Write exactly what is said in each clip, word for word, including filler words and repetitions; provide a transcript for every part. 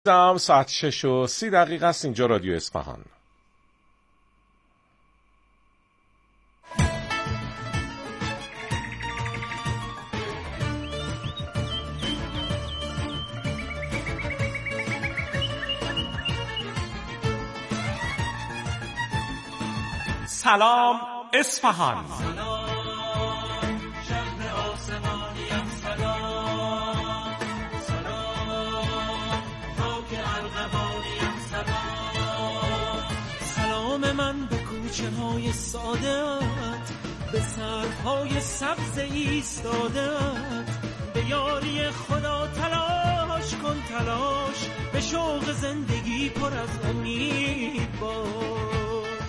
دم ساعت شش و سی دقیقه است. اینجا رادیو اصفهان. سلام اصفهان. من به کوچه های سادت، به سرهای سبز ایستادت، به یاری خدا تلاش کن تلاش، به شوق زندگی پر از امید باش.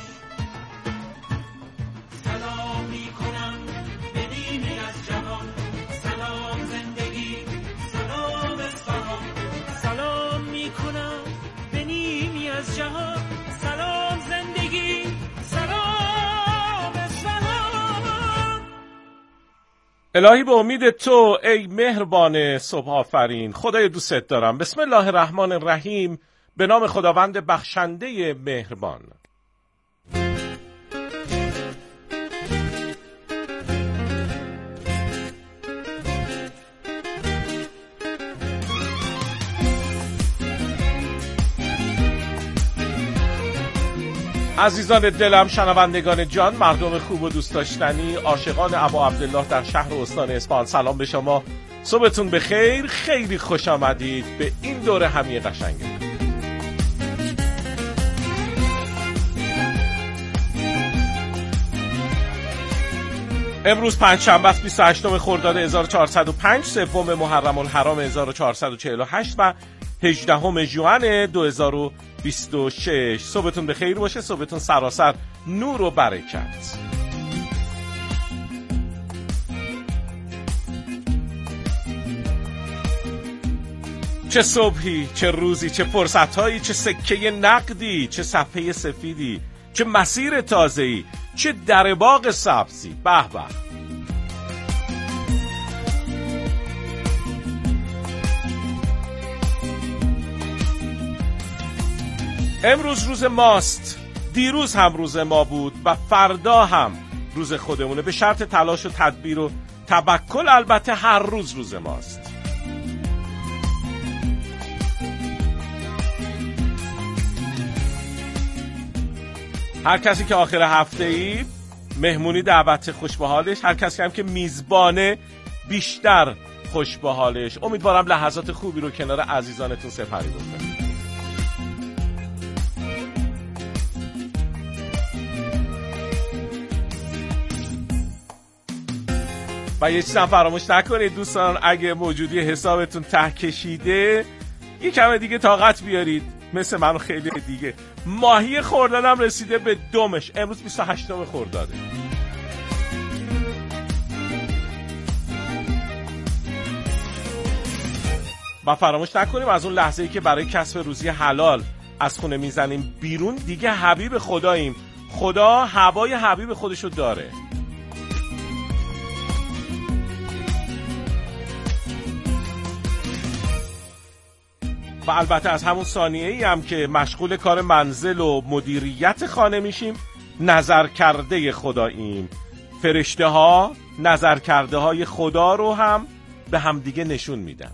سلام می کنم به نیمی از جهان، سلام زندگی، سلام اصفهان. سلام می کنم به نیمی از جهان، سلام زندگی، سلام اصفهان. الهی به امید تو ای مهربان صبح آفرین، خدای دوستت دارم. بسم الله الرحمن الرحیم. به نام خداوند بخشنده مهربان. عزیزان دلم، شنوندگان جان، مردم خوب و دوست داشتنی، عاشقان ابا عبدالله در شهر و استان اصفهان، سلام به شما. صبحتون بخیر. خیلی خوش آمدید به این دوره همی قشنگه. امروز پنجشنبه است، بیست و هشتم خرداد هزار و چهارصد و پنج، سوم محرم الحرام هزار و چهارصد و چهل و هشت و هجدهم ژوئن دو هزار و بیست و شش. صبحتون بخیر باشه. صبحتون سراسر نور و برکت. چه صبحی، چه روزی، چه فرصتهایی، چه سکه نقدی، چه صفحه سفیدی، چه مسیر تازه‌ای، چه در باغ سبزی. به به. امروز روز ماست، دیروز هم روز ما بود و فردا هم روز خودمونه، به شرط تلاش و تدبیر و توکل. البته هر روز روز ماست. هر کسی که آخر هفته ای مهمونی دعوت خوش به حالش، هر کسی هم که میزبانه بیشتر خوش به حالش. امیدوارم لحظات خوبی رو کنار عزیزانتون سپری بکنید. و یه چیزم فراموش نکنید دوستان، اگه موجودی حسابتون ته کشیده یه کم دیگه طاقت بیارید، مثل من خیلی دیگه. ماهی خردادم رسیده به دومش. امروز بیست و هشتم خرداده. و فراموش نکنیم از اون لحظه‌ای که برای کسب روزی حلال از خونه میزنیم بیرون، دیگه حبیب خداییم. خدا هوای حبیب خودشو داره. و البته از همون ثانیه‌ای هم که مشغول کار منزل و مدیریت خانه میشیم، نظر کرده خداییم. فرشته ها نظر کرده های خدا رو هم به همدیگه نشون میدن.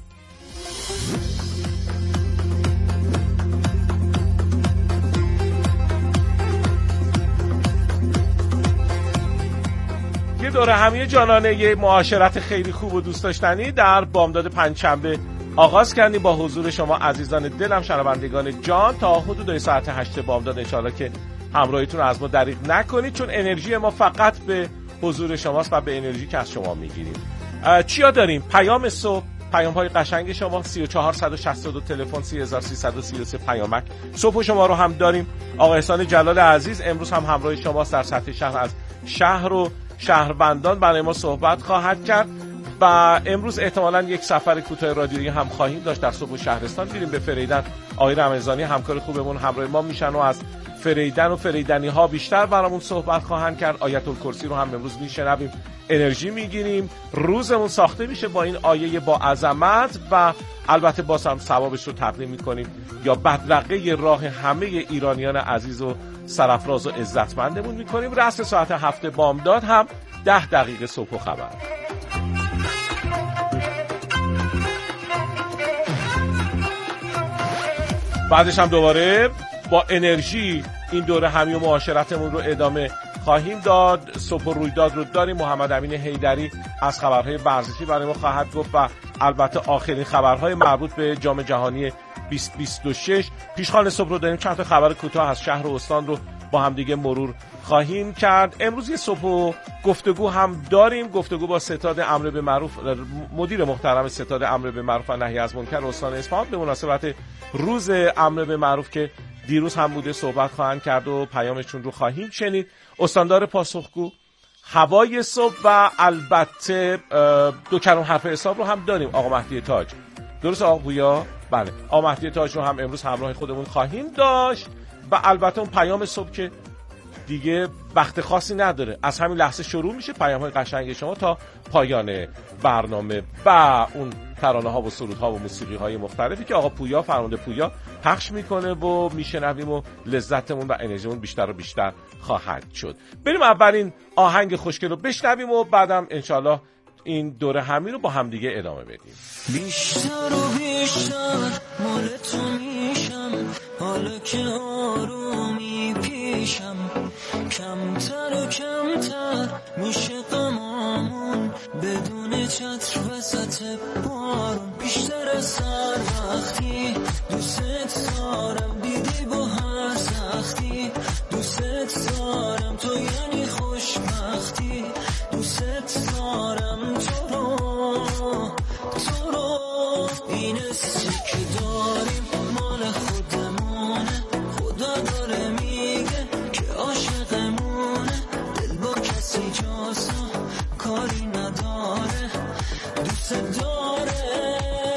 یه دوره همی جانانه، یه معاشرت خیلی خوب و دوست داشتنی در بامداد پنجشنبه آغاز کردیم با حضور شما عزیزان دلم، شنوندگان جان، تا حدود ساعت هشت بامداد. انشالله که همراهیتون رو از ما دریغ نکنید، چون انرژی ما فقط به حضور شماست و به انرژی که از شما میگیریم. چیا داریم؟ پیام صبح، پیام های قشنگ شما، سی و چهار صد و شصت و دو تلفن، سی هزار سیصد و سی و سه پیامک صبح شما رو هم داریم. آقا احسان جلال عزیز امروز هم همراه شماست، در سطح شهر از شهر و شهروندان برای ما صحبت خواهد کرد. و امروز احتمالاً یک سفر کوتاه رادیویی هم خواهیم داشت در صبح شهرستان. میریم به فریدن. آقای رمضانی همکار خوبمون همراه ما میشن و از فریدن و فریدنی ها بیشتر برامون صحبت خواهند کرد. آیت الکرسی رو هم امروز میشنویم، انرژی میگیریم، روزمون ساخته میشه با این آیه با عظمت و البته باز هم ثوابش رو تقدیم میکنیم یا بدرقه راه همه ایرانیان عزیز و سرفراز و عزتمندمون میکنیم. رأس ساعت هفت بامداد هم ده دقیقه صبح و خبر. بعدش هم دوباره با انرژی این دوره همی و معاشرتمون رو ادامه خواهیم داد. صبح و رویداد رو داریم. محمد امین حیدری از خبرهای ورزشی برای ما خواهد گفت و البته آخرین خبرهای مربوط به جام جهانی بیست بیست و شش. پیشخوان صبح رو داریم. چند تا خبر کوتاه از شهر و استان رو با هم دیگه مرور خواهیم کرد. امروز یه صبح و گفتگو هم داریم، گفتگو با ستاد امر به معروف، مدیر محترم ستاد امر به معروف و نهی از منکر استان اصفهان به مناسبت روز امر به معروف که دیروز هم بوده صحبت خواهند کرد و پیامشون رو خواهیم شنید. استاندار پاسخگو، هوای صبح و البته دو کلمه حرف حساب رو هم داریم. آقا مهدی تاج، درست آقا پویا؟ بله، آقا مهدی تاج رو هم امروز همراه خودمون خواهیم داشت و البته اون پیام صبح که دیگه وقت خاصی نداره، از همین لحظه شروع میشه پیام‌های قشنگ شما تا پایان برنامه و اون ترانه ها و سرود ها و موسیقی های مختلفی که آقا پویا، فرمانده پویا پخش میکنه و میشنویم و لذتمون و انرژیمون بیشتر و بیشتر خواهد شد. بریم اولین آهنگ خوشگل رو بشنویم و بعدم انشالله این دوره همین رو با هم دیگه ادامه بدیم. بیشتر و بیشتر مال تو میشم، حالا که آرومی پیشم، کمتر و کمتر میشه غمامون بدون چتر وسط بارون. بیشتر از هر وقتی دوست دارم، دیدی با هر سختی دوست دارم، تو یعنی خوشبختی دوست دارم، تو رو تو رو. این حسی که داریم مال خودمونه، خدا داره میگه که عاشقمونه، دل با کسی جاسا کاری نداره دوست داره.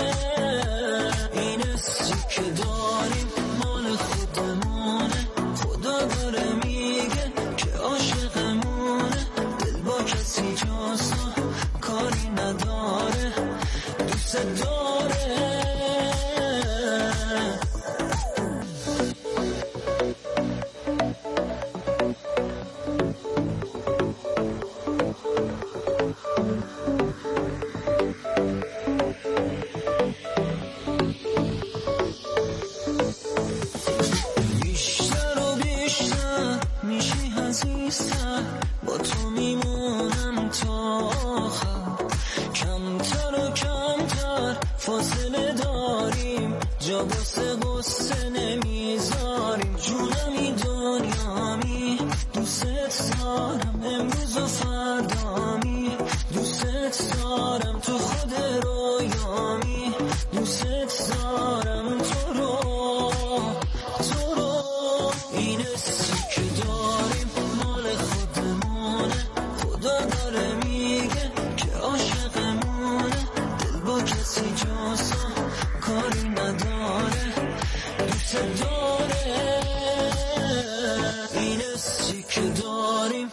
این حسی که داریم مال خودمونه، خدا داره میگه که عاشقمونه، دل با کسی جاسا کاری نداره دوست داره. بیشتر و بیشتر میشی عزیزتر، با تو میمونم تا آخر، کمتر و کمتر فاصله داریم، جا بسه بسه نمیذاریم، جونمی دنیامی دوست دارم، امروز و فردامی دوست دارم، تو خود رویامی دوست دارم، تو رو تو رو. این حسی که داریم مال خودمونه، خدا داره میگه که عاشقمونه، دل با کسی جاسا کاری نداره دوست داره. این حسی که داریم.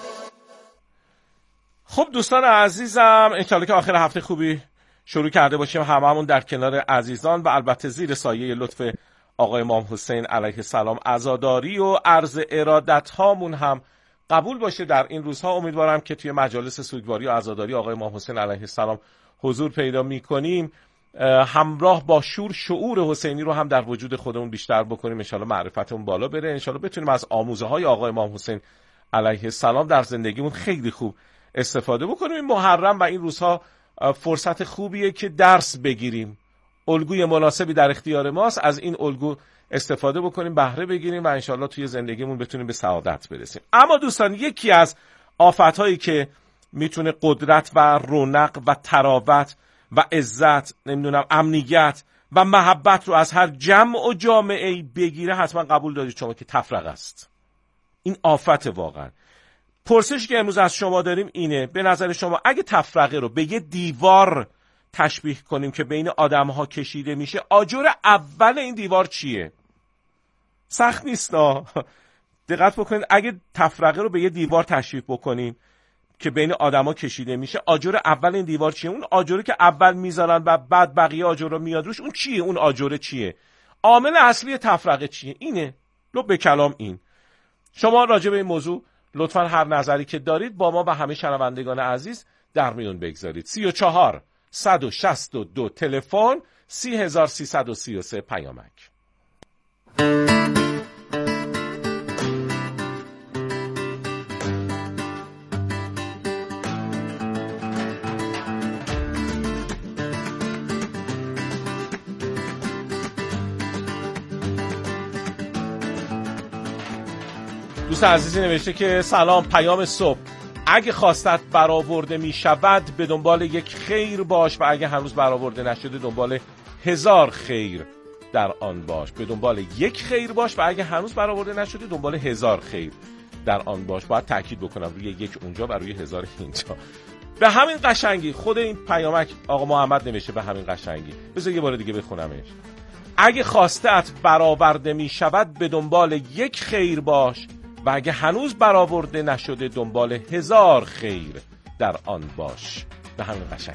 خب دوستان عزیزم، انشالله که آخر هفته خوبی شروع کرده باشیم، هممون در کنار عزیزان و البته زیر سایه لطف آقای امام حسین علیه السلام عزاداری و عرض ارادت هامون هم قبول باشه در این روزها. امیدوارم که توی مجالس سوگواری و عزاداری آقای امام حسین علیه السلام حضور پیدا می‌کنیم، همراه با شور شعور حسینی رو هم در وجود خودمون بیشتر بکنیم، انشالله معرفتمون بالا بره، انشالله بتونیم از آموزه های آقای امام حسین علیه السلام در زندگیمون خیلی خوب استفاده بکنیم. این محرم و این روزها فرصت خوبیه که درس بگیریم، الگوی مناسبی در اختیار ماست، از این الگو استفاده بکنیم، بهره بگیریم و انشالله توی زندگیمون بتونیم به سعادت برسیم. اما دوستان، یکی از آفت‌هایی که میتونه قدرت و رونق و تراوت و عزت، نمیدونم امنیت و محبت رو از هر جمع و جامعه‌ای بگیره، حتما قبول دارید شما که تفرقه است. این آفت واقعا. پرسش که امروز از شما داریم اینه، به نظر شما اگه تفرقه رو به یه دیوار تشبیه کنیم که بین آدم‌ها کشیده میشه، آجر اول این دیوار چیه؟ سخت نیست ها. دقت بکنید اگه تفرقه رو به یه دیوار تشبیه بکنین که بین آدما کشیده میشه، آجر اول این دیوار چیه؟ اون آجری که اول میذارن و بعد بقیه آجر رو میاد روش، اون چیه؟ اون آجر چیه؟ عامل اصلی تفرقه چیه؟ اینه. لب به کلام این. شما راجع به این موضوع لطفاً هر نظری که دارید با ما و همه شنوندگان عزیز در میون بگذارید. سی و چهار صد و شصت و دو تلفن، سی هزار سیصد و سی و سه پیامک. دوست عزیزی نوشته که سلام، پیام صبح. اگه خواستت برآورده می شود به دنبال یک خیر باش و اگه هنوز برآورده نشده دنبال هزار خیر در آن باش. به دنبال یک خیر باش و اگه هنوز برآورده نشده دنبال هزار خیر در آن باش. باید تاکید بکنم روی یک اونجا و روی هزار اینجا. به همین قشنگی خود این پیامک آقا محمد نوشته، به همین قشنگی. بذار یه بار دیگه بخونمش. اگه خواستت برآورده می شود به دنبال یک خیر باش و اگه هنوز برآورده نشده دنبال هزار خیر در آن باش. به همین قشنگ.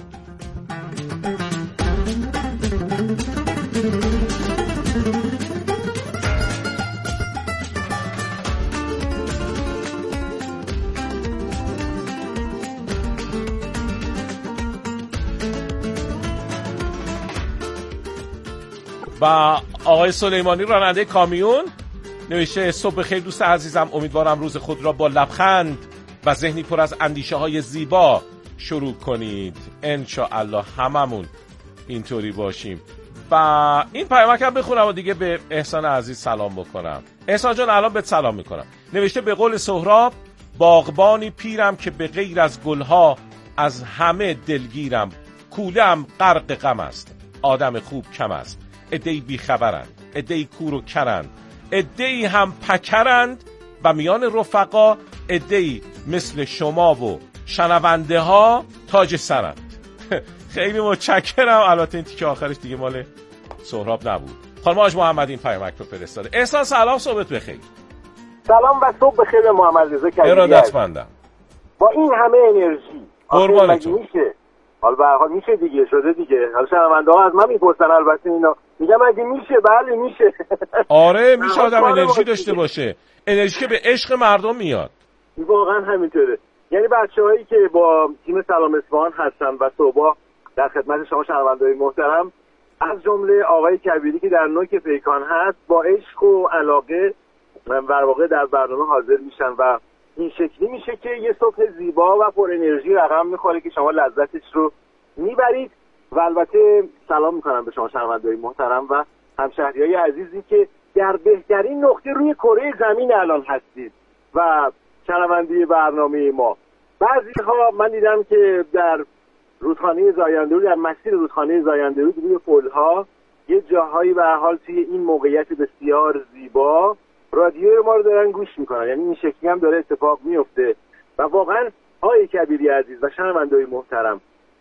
و آقای سلیمانی راننده کامیون نوشته صبح خیر دوست عزیزم، امیدوارم روز خود را با لبخند و ذهنی پر از اندیشه های زیبا شروع کنید. انشاءالله هممون اینطوری باشیم. و این پیامک هم بخونم و دیگه به احسان عزیز سلام بکنم. احسان جان الان بهت سلام میکنم. نوشته به قول سهراب باغبانی پیرم که به غیر از گلها از همه دلگیرم، کوله‌ام غرق غم است، آدم خوب کم است، عده‌ای بیخبرند، عده‌ای کور و کرند، عده‌ای هم پکرند و میان رفقا عده‌ای مثل شما و شنونده ها تاج سرند. خیلی متشکرم. البته این تیکه آخرش دیگه مال سهراب نبود. خانم آج محمد این پیامک رو فرستاده. احسان سلام، صبحت بخیر. سلام و صبح بخیر محمد رضا کریمی. ارادتمندم. با این همه انرژی قربانتون. میشه؟ حالا به هر حال میشه دیگه، شده دیگه. حالا شنونده‌ها از من میپرسن البته اینا. میگم اگه میشه بله میشه. آره میشه آدم انرژی داشته باشه. انرژی که به عشق مردم میاد. واقعا همینطوره. یعنی بچه‌هایی که با تیم سلام اصفهان هستن و صبح در خدمت شما شنونده‌های محترم، از جمله آقای کبیری که در نوک پیکان هست، با عشق و علاقه در واقع در برنامه حاضر میشن و این شکلی میشه که یه صبح زیبا و پر انرژی رقم میخوره که شما لذتش رو میبرید. و البته سلام میکنم به شما شنونده‌های محترم و همشهریای عزیزی که در بهترین نقطه روی کره زمین الان هستید و شنونده برنامه ما. بعضی‌ها من دیدم که در رودخانه زاینده‌رود، در مسیر رودخانه زاینده‌رود روی پل‌ها یه جاهایی به هر حال توی این موقعیت بسیار زیبا رادیو ما رو دارن گوش میکنن. یعنی این شکلی هم داره اتفاق میفته و واقعا آقای کبیری عزیز و شنونده‌های محترم،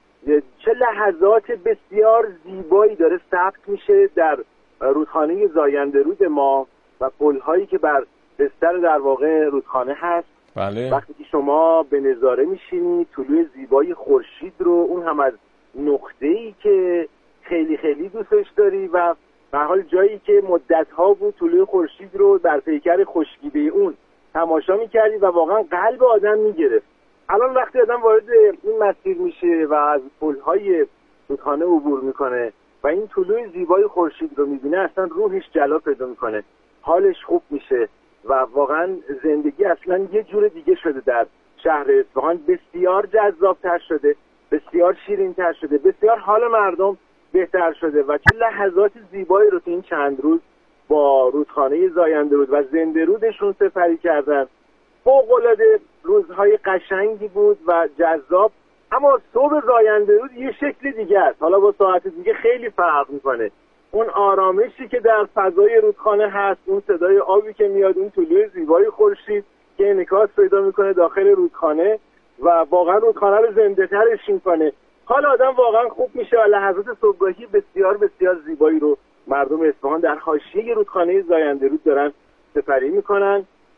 چه لحظات بسیار زیبایی داره ثبت میشه در رودخانه زاینده‌رود ما و پل‌هایی که بر بستر در واقع رودخانه هست. بله. وقتی که شما به نظاره میشینید طلوع زیبای خورشید رو، اون هم از نقطه‌ای که خیلی خیلی دوستش داری و به حال جایی که مدت‌ها بود طلوع خورشید رو در پیکر خشکیده اون تماشا می‌کردی و واقعا قلب آدم می‌گرفت. الان وقتی آدم وارد این مسیر میشه و از پل‌های رودخانه عبور میکنه و این طلوع زیبای خورشید رو می‌بینه، اصلا روحش جلا پیدا می‌کنه، حالش خوب میشه و واقعا زندگی اصلا یه جور دیگه شده. در شهر اصفهان بسیار جذاب‌تر شده، بسیار شیرین‌تر شده، بسیار حال مردم بهتر شده و چه لحظات زیبایی رو تو این چند روز با رودخانه زاینده‌رود و زنده رودشون سپری کردن. فوق‌العاده روزهای قشنگی بود و جذاب. اما صبح زاینده‌رود یه شکل دیگه است. حالا با ساعت دیگه خیلی فرق میکنه. اون آرامشی که در فضای رودخانه هست، اون صدای آبی که میاد، اون طلوع زیبای خورشید که انعکاس پیدا میکنه داخل رودخانه و واقعا رودخانه رو زنده ترش میکنه. حال آدم واقعا خوب میشه و لحظات صبحگاهی بسیار بسیار زیبایی رو مردم اصفهان در حاشیه رودخانه زاینده‌رود دارن سپری میکنن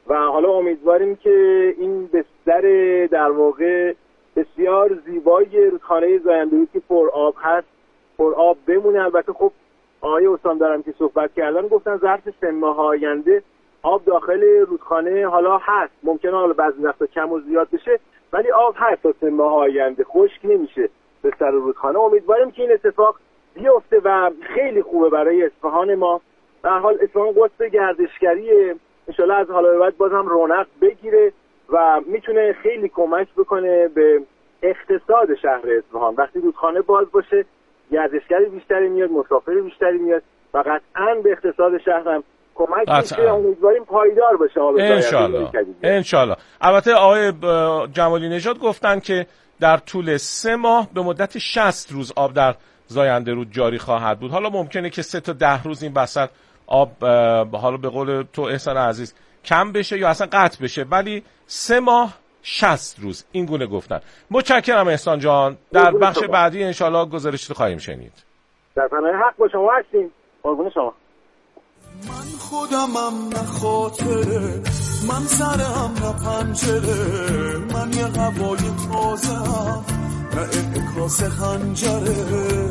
و حالا امیدواریم که این بستر در واقع بسیار زیبای رودخانه زاینده‌رود که پر آب هست پر آب بمونه. البته خب آقای استان دارم که صحبت کردن گفتن ظرف سه ماه آینده آب داخل رودخانه حالا هست، ممکنه حالا بعضی وقتا کم و زیاد بشه ولی آب هست تا سه ماه آینده، خشک نمیشه به سر رودخانه. امیدواریم که این اتفاق بیفته و خیلی خوبه برای اصفهان ما. به هر حال اصفهان قطب گردشگریه، ان شاءالله از حالا به بعد بازم رونق بگیره و میتونه خیلی کمک بکنه به اقتصاد شهر اصفهان. وقتی رودخانه باز باشه گردشگری بیشتری میاد، مسافر بیشتری میاد و قطعاً به اقتصاد شهر هم کمک میشه. امیدواریم پایدار باشه حالا انشالله انشالله. البته آقای جمالی نژاد گفتن که در طول سه ماه به مدت شصت روز آب در زاینده رود جاری خواهد بود. حالا ممکنه که سه تا ده روز این وسط آب حالا به قول تو احسان عزیز کم بشه یا اصلا قطع بشه، ولی سه ماه شصت روز این گونه گفتن. متشکرم احسان جان. در بخش شما. بعدی انشالله گزارش رو خواهیم شنید. در پناه حق با شما هستیم. قربون شما. من خودمم نه خاطره، من سرم نه پنجره، من یه هوای تازه‌ام نه انعکاس خنجره.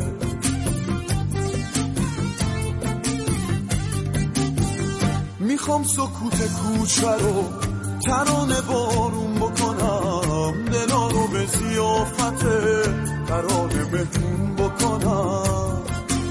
میخوام سکوت کوچه رو ترانه بارون بکنم، دلا رو به ضیافت ترانه بهتون بکنم.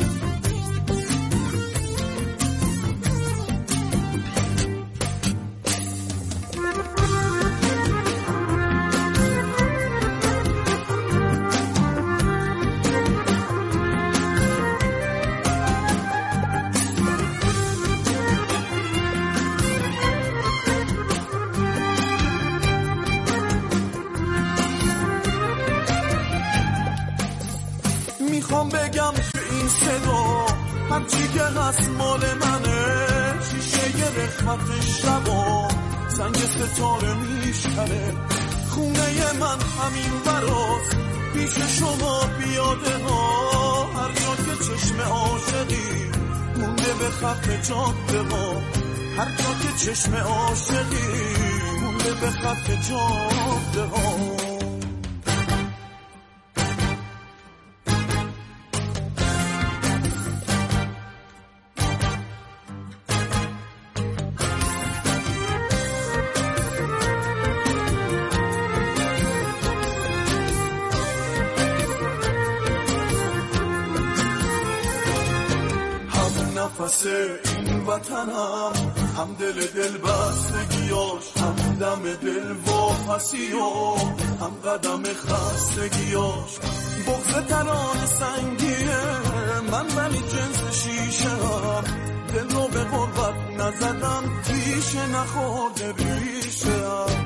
میخوام بگم که این صدا هرچی که هست مال منه، شیشه ی رخمت شبا سنگ ستاره میشکنه، خونه من همین براست پیش شما پیاده ها، هر جا که چشم عاشقی مونده به خط جاده ها، هر جا که چشم عاشقی مونده به خط جاده ها. نفس این وطنم، هم دل دل بستگیاش، هم دم دل واپسیاش، هم قدم خستگیاش. بغض ترانه سنگیه من ولی جنس شیشه هم، دل رو به غربت نزدم تیشه نخورده ریشه هم.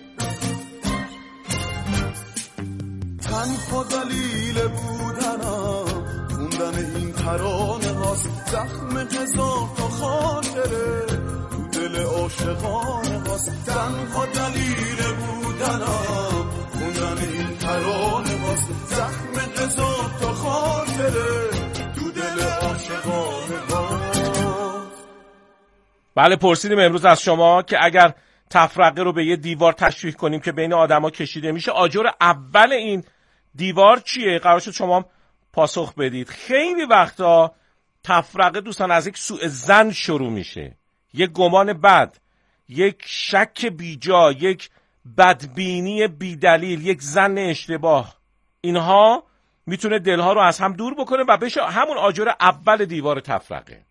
تنها دلیل بودنم خوندن این ترانه هاست، زخم هزار تا خاطره تو دل عاشقانه هاست. تنها دلیل بودنم خوندن این ترانه هاست، زخم هزار تا خاطره تو دل عاشقانه هاست. بله پرسیدیم امروز از شما که اگر تفرقه رو به یه دیوار تشبیه کنیم که بین آدما کشیده میشه، آجر اول این دیوار چیه؟ قرار شد شما پاسخ بدید. خیلی وقتا تفرقه دوستان از یک سوء ظن شروع میشه، یک گمان بد، یک شک بیجا، یک بدبینی بیدلیل، یک ظن اشتباه. اینها میتونه دلها رو از هم دور بکنه و بشه همون آجر اول دیوار تفرقه.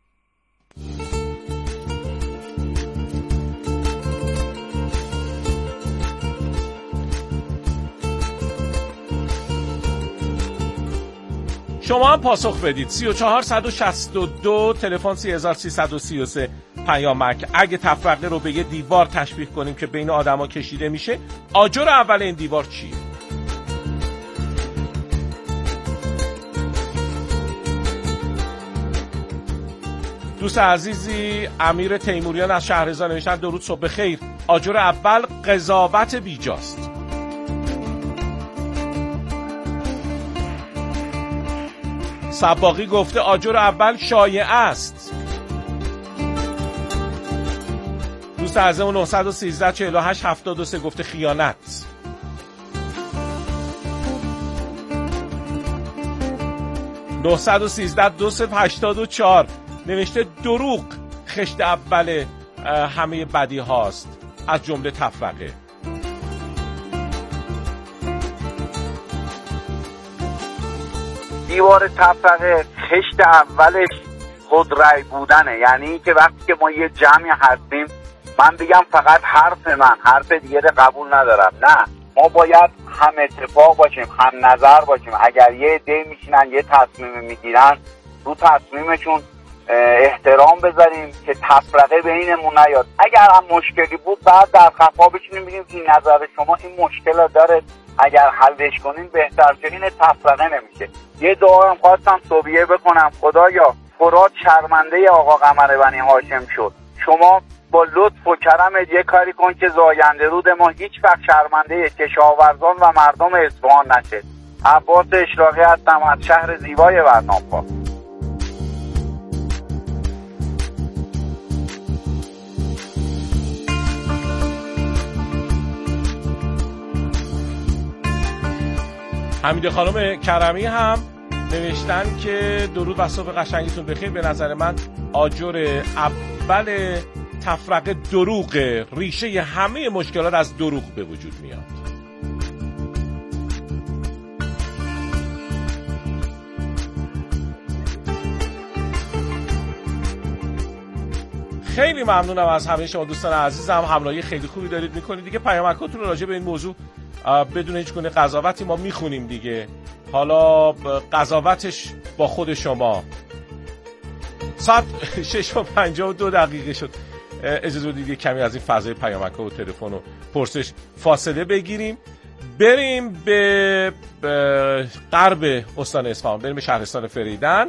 شما هم پاسخ بدید. سی و چهار صد و شصت و دو تلفن سه هزار و سیصد و سی و سه پیامک. اگه تفرقه رو به یه دیوار تشبیه کنیم که بین آدما کشیده میشه، آجر اول این دیوار چیه؟ دوست عزیزی امیر تیموریان از شهرزاد نوشتن درود صبح خیر. آجر اول قضاوت بیجاست. سباقی گفته آجر اول شایعه است. دوست عزیزمون نه یک سه چهار هشت هفتاد و سه گفته خیانت. نه یک سه دو صفر هشتاد و چهار نوشته دروغ خشت اول همه بدی هاست از جمله تفرقه. دیوار تفرقه خشت اولش خودرأی بودنه، یعنی که وقتی که ما یه جمعی هستیم من بگم فقط حرف من حرف دیگه قبول ندارم، نه، ما باید هم اتفاق باشیم، هم نظر باشیم. اگر یه عده میشینن یه تصمیم میگیرن رو تصمیمشون احترام بذاریم که تفرقه بینمون نیاد. اگر هم مشکلی بود بعد در خفا بشینیم بگیم این نظر شما این مشکل داره، اگر حلش کنین بهتر که این تفرقه نمیشه. یه دعا هم خواستم صبیه بکنم، خدایا فرات شرمنده آقا قمر بنی هاشم شد، شما با لطف و کرمت یه کاری کن که زاینده رود ما هیچ وقت شرمنده کشاورزان و مردم اصفهان نشه. عباس اشراقی هستم از شهر زیبای برنامه‌ها. حمیده خانم کرمی هم نوشتن که درود و صبح قشنگتون بخیر. به نظر من آجر اول تفرقه دروغه، ریشه همه مشکلات از دروغ به وجود میاد. خیلی ممنونم از همه شما دوستان عزیزم، همراهی خیلی خوبی دارید میکنید دیگه. پیامکاتون رو راجع به این موضوع بدون هیچ گونه قضاوتی ما میخونیم دیگه. حالا قضاوتش با خود شما. ساعت شش و پنجاه و دو دقیقه شد. اجازه بدید کمی از این فضای پیامک و تلفن و پرسش فاصله بگیریم، بریم به غرب استان اصفهان، بریم به شهرستان فریدن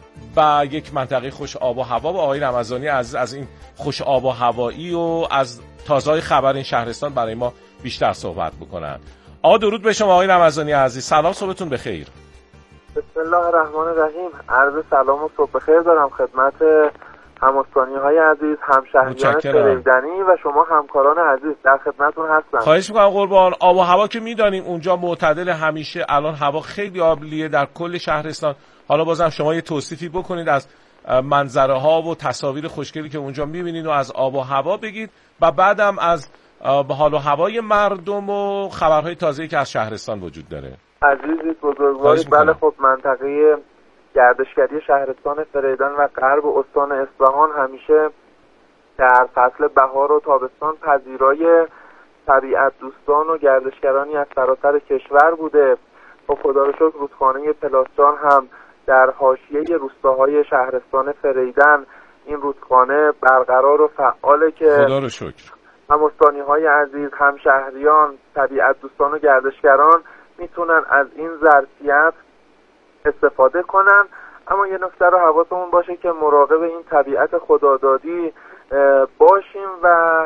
و یک منطقه خوش آب و هوا با آقای رمضانی از از این خوش آب و هوایی و از تازه‌های خبر این شهرستان برای ما بیشتر صحبت بکنن. آقا درود به شما آقای رمضانی عزیز، سلام، صبحتون بخیر. بسم الله الرحمن الرحیم. عرض سلام و صبح بخیر دارم خدمت هم‌استانی‌های عزیز، همشهریان فریدنی و شما همکاران عزیز، در خدمتتون هستم. خواهش می‌کنم قربان. آب و هوا که می‌دانیم اونجا معتدل همیشه، الان هوا خیلی عالیه در کل شهرستان. حالا بازم شما یه توصیفی بکنید از منظره ها و تصاویر خوشگلی که اونجا می‌بینید و از آب و هوا بگید و بعدم از حال و هوای مردم و خبرهای تازه‌ای که از شهرستان وجود داره. عزیزی بزرگواری، بله خب منطقه گردشگری شهرستان فریدن و غرب استان اصفهان همیشه در فصل بهار و تابستان پذیرای طبیعت دوستان و گردشگرانی از سراسر کشور بوده. با خدا رو شکر رودخانه پلاسجان هم در حاشیه روستاهای شهرستان فریدن این رودخانه برقرار و فعاله که خدا رو شکر هم‌استانی‌های عزیز، هم شهریان، طبیعت دوستان و گردشگران میتونن از این ظرفیت استفاده کنن. اما یه نکته رو حواسمون باشه که مراقب این طبیعت خدادادی باشیم و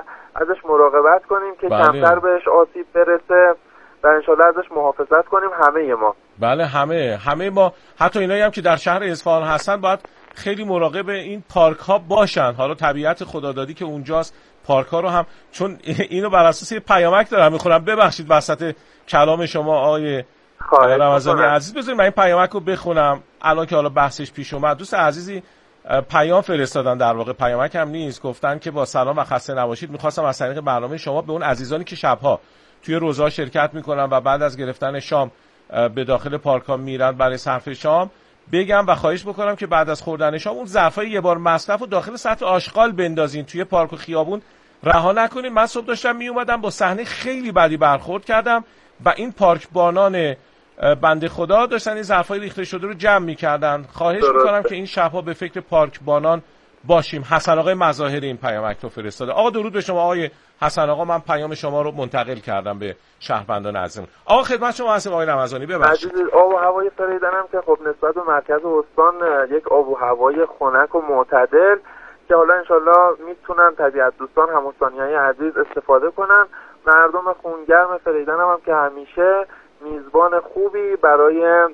ازش مراقبت کنیم که بله. کمتر بهش آسیب برسه و انشالله ازش محافظت کنیم همه ما. بله همه همه ما، حتی اینایی هم که در شهر اصفهان هستن باید خیلی مراقب این پارک ها باشن. حالا طبیعت خدادادی که اونجاست، پارک ها رو هم، چون اینو بر اساس یه پیامک دارم میخونم، ببخشید وسط کلام شما آقای رمضانی عزیز، بذارید من این پیامک رو بخونم الان که حالا بحثش پیش اومد. دوست عزیزی پیام فرستادن، در واقع پیامک هم نیست، گفتن که با سلام و خسته نباشید، میخواستم از طریق برنامه شما به اون عزیزانی که شبها توی روزها شرکت میکنن و بعد از گرفتن شام به داخل پارک ها میرن برای صرف شام بگم و خواهش بکنم که بعد از خوردن شام اون ظرفای یه بار مصرف رو داخل سطح آشغال بندازین، توی پارک و خیابون رها نکنین. من صبح داشتم می اومدم با صحنه خیلی بدی برخورد کردم و این پارک بانان بنده خدا داشتن این ظرفای ریخته شده رو جمع می‌کردن. خواهش می‌کنم که این شب‌ها به فکر پارک بانان باشیم. حسن آقای مظاهری این پیامک رو فرستاده. آقا درود به شما آقای حسن آقا، من پیام شما رو منتقل کردم به شهروندان عزیزم. آقا خدمت شما هستم آقای رمضانی، ببخشید. عزیز، آب و هوای فریدن هم که خب نسبت به مرکز استان یک آب و هوای خنک و معتدل که حالا انشالله میتونن طبیعت دوستان هم‌استانی‌های عزیز استفاده کنن. مردم خونگرم فریدن هم, هم که همیشه میزبان خوبی برای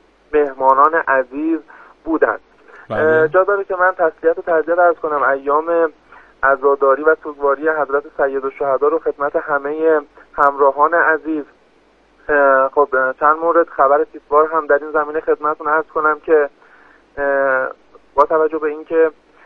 مهمانان عزیز بودن. جا داره که من تسلیت و تعزیت عرض کنم. ایام عزاداری و سوگواری حضرت سیدالشهدا رو خدمت همه همراهان عزیز خب چند مورد خبر تیتوار هم در این زمینه خدمتتون عرض کنم که با توجه به اینکه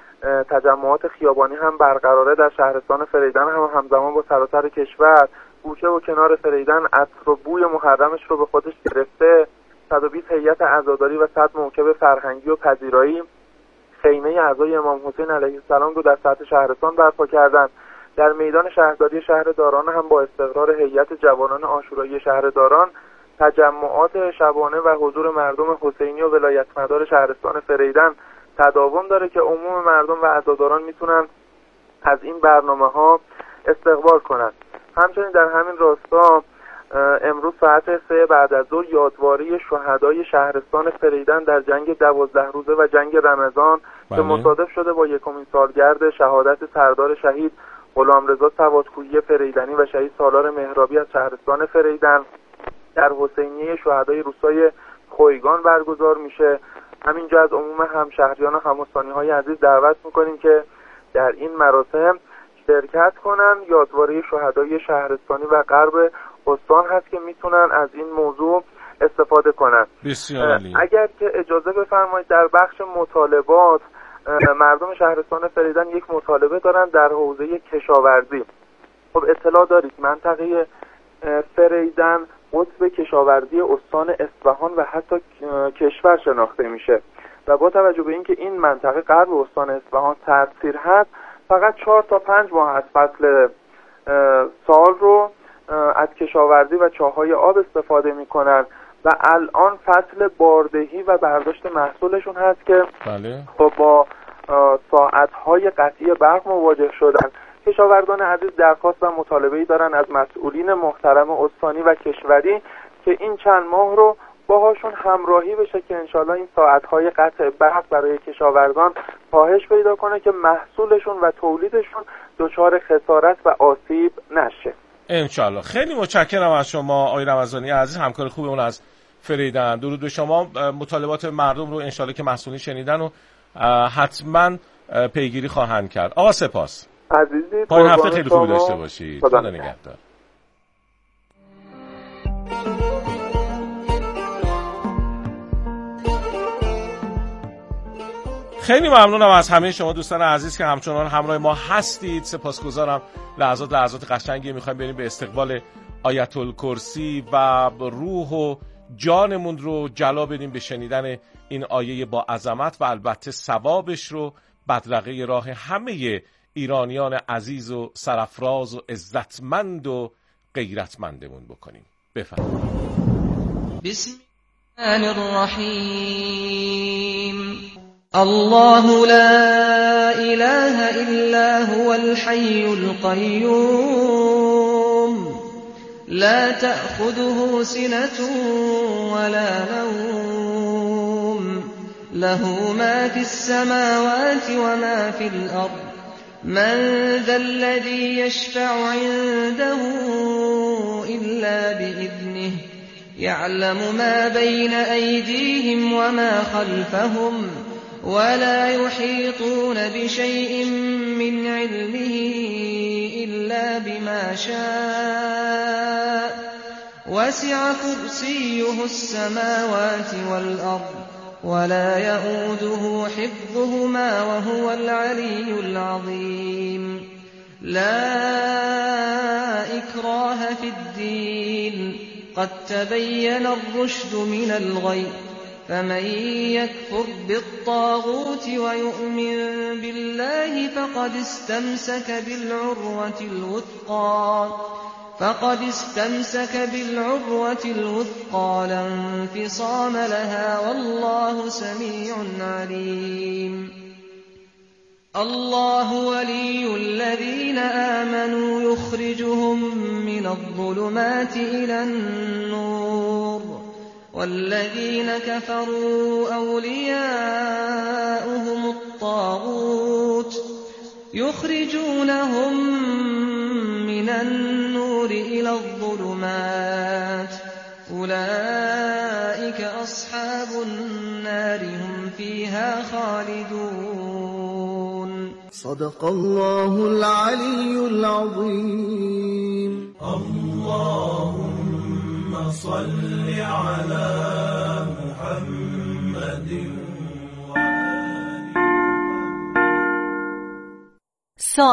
تجمعات خیابانی هم برقراره در شهرستان فریدن هم همزمان با سراسر کشور، گوشه و کنار فریدن عطر و بوی محرمش رو به خودش گرفته. صد و بیست هیئت عزاداری و صد موکب فرهنگی و پذیرایی خیمه اعضای امام حسین علیه السلام رو در سطح شهرستان برپا کردند. در میدان شهرداری شهر داران هم با استقرار هیئت جوانان عاشورایی شهر داران تجمعات شبانه و حضور مردم حسینی و ولایتمدار شهرستان فریدن تداوم داره که عموم مردم و عزاداران میتونن از این برنامه‌ها استقبال کنند. همچنین در همین راستا امروز ساعت سه بعد از ظهر یادواری شهدای شهرستان فریدن در جنگ دوازده روزه و جنگ رمضان که مصادف شده با یکمین سالگرد شهادت سردار شهید غلامرضا سوادکویی فریدنی و شهید سالار مهرابی از شهرستان فریدن در حسینیه شهدای روستای خویگان برگزار میشه. همینجا از عموم همشهریان و همستانی‌های عزیز دعوت میکنیم که در این مراسم شرکت کنن. یادواری شهدای شهرستانی و غرب استان هست که میتونن از این موضوع استفاده کنن. بسیار عالی. اگر که اجازه بفرمایید در بخش مطالبات مردم شهرستان فریدن یک مطالبه دارن در حوزه کشاورزی. خب اطلاع دارید منطقه فریدن قطب کشاورزی استان اصفهان و حتی کشور شناخته میشه و با توجه به اینکه این منطقه غرب استان اصفهان سردسیر هست فقط چهار تا پنج ماه از فصل سال رو از کشاورزی و چاهای آب استفاده میکنن و الان فصل باردهی و برداشت محصولشون هست که بله. خب با ساعتهای قطعی برق مواجه شدن. کشاورزان عزیز درخواست و مطالبه‌ای دارن از مسئولین محترم استانی و کشوری که این چند ماه رو باهاشون همراهی بشه که انشالله این ساعتهای قطع برق برای کشاورزان کاهش پیدا کنه که محصولشون و تولیدشون دچار خسارت و آسیب نشه. انشالله. خیلی متشکرم از شما آقای رمضانی عزیز، همکار خوبمون از فریدن. درود به شما. مطالبات مردم رو انشالله که مسئولین شنیدن و حتما پیگیری خواهند کرد. آقا سپاس عزیزی. پایان هفته خیلی خوبی داشته باشید. خدا نگهدار. خیلی ممنونم از همه شما دوستان عزیز که همچنان همراه ما هستید. سپاسگزارم. لحظات لحظات قشنگی میخوایم بریم به استقبال آیت الکرسی و روح و جانمون رو جلا بدیم به شنیدن این آیه با عظمت و البته ثوابش رو بدرقه راه همه ایرانیان عزیز و سرافراز و عزتمند و غیرتمندمون بکنیم. بفرمایید. بسم الله الرحیم. الله لا اله الا هو الحي القيوم لا تأخذه سنة ولا نوم له ما في السماوات وما في الأرض من ذا الذي يشفع عنده إلا بإذنه يعلم ما بين أيديهم وما خلفهم ولا يحيطون بشيء من علمه إلا بما شاء وسع كرسيه السماوات والأرض ولا يؤوده حفظهما وهو العلي العظيم لا إكراه في الدين قد تبين الرشد من الغي فمن يكفر بالطاغوت ويؤمن بالله فقد استمسك بالعروة الوثقى فقد استمسك بالعروة الوثقى لا انفصام لها والله سميع عليم الله ولي الذين آمنوا يخرجهم من الظلمات إلى النور والذين كفروا أولياؤهم الطاغوت يخرجونهم من النور إلى الظلمات أولئك أصحاب النار هم فيها خالدون. صدق الله العلي العظيم. اللهم صل على محمد